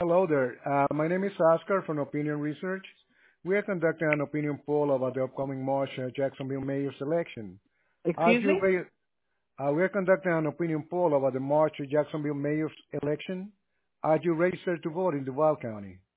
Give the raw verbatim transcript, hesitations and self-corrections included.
hello there. Uh, my name is Oscar from Opinion Research. We are conducting an opinion poll about the upcoming March uh, Jacksonville mayor's election. As Excuse you me? re- uh, we are conducting an opinion poll about the March Jacksonville mayor's election. Are you registered to vote in Duval County?